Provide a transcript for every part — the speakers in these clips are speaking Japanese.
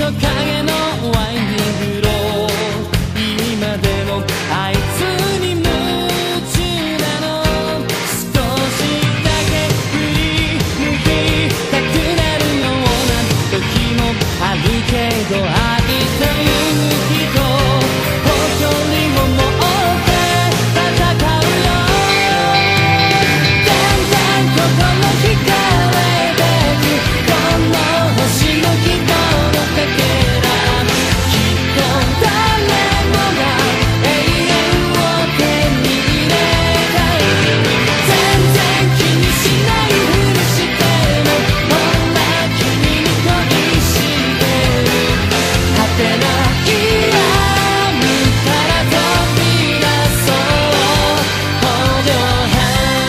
影のワインディングロー今でもあいつに夢中なの少しだけ振り向きたくなるような時もあるけど浴びた勇気と誇りを持って戦うよだんだん心惹かれてくこの星の希望のかけらきっと誰もが永遠を手に入れたい全然気にしないふりしてもほら君に恋してる果てない闇から飛び出そう歩量半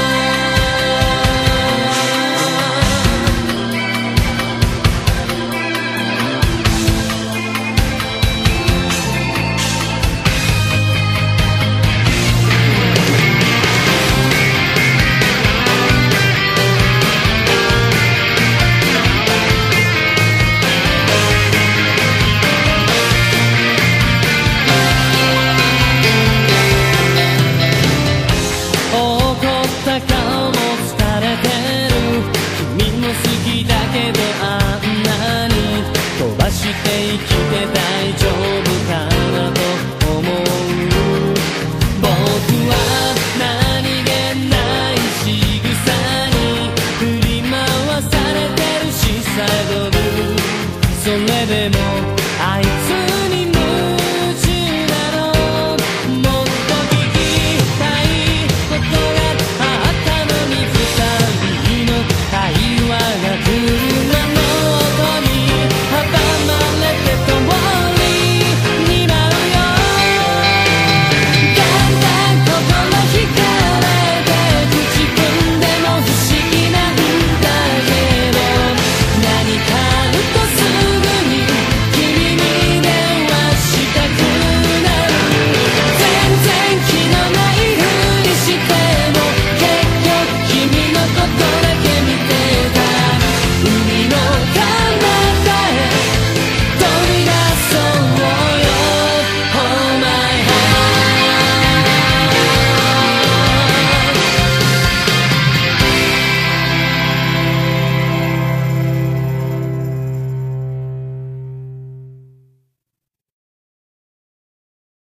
怒った顔も疲れてる君も好きだけどあんなに飛ばして生きて大丈夫かなと思う僕は何気ない仕草に振り回されてるしサイドルそれでも